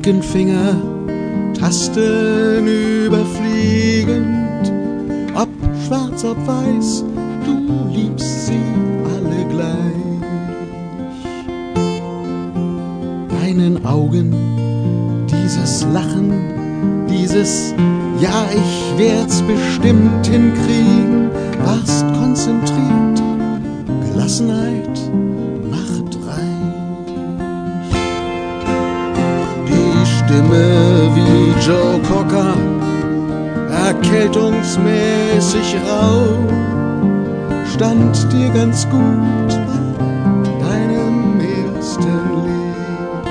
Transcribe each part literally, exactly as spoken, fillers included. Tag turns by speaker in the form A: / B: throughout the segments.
A: linken Finger Tasten überfliegend, ob schwarz, ob weiß, du liebst sie alle gleich. Deinen Augen dieses Lachen, dieses Ja, ich werd's bestimmt hinkriegen, warst konzentriert, Gelassenheit macht reich. Die Stimme wie Joe Cocker, erkältungsmäßig rau, stand dir ganz gut bei deinem ersten Lied.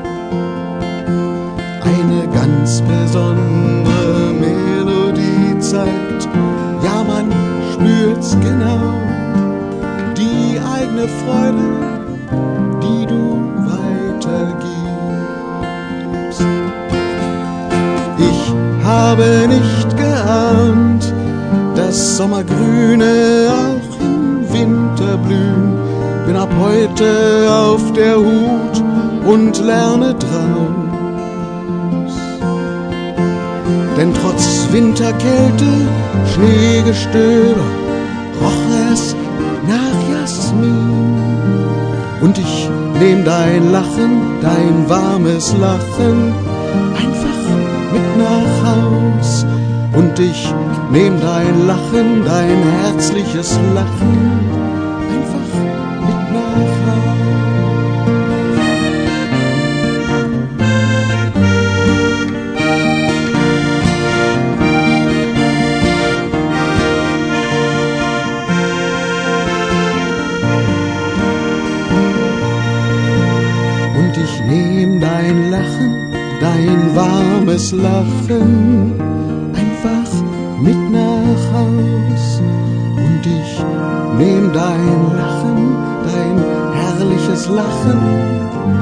A: Eine ganz besondere Melodie zeigt, ja, man spürt's genau, die eigene Freude, die du weitergibst. Ich habe nicht geahnt, dass Sommergrüne auch im Winter blühen. Bin ab heute auf der Hut und lerne draus. Denn trotz Winterkälte, Schneegestöber, roch es nach Jasmin. Und ich nehm dein Lachen, dein warmes Lachen einfach mit nach Haus. Und ich nehm dein Lachen, dein herzliches Lachen einfach mit nach Haus. Und ich nehm dein Lachen, dein warmes Lachen einfach mit nach Haus. Und ich nehm dein Lachen, dein herrliches Lachen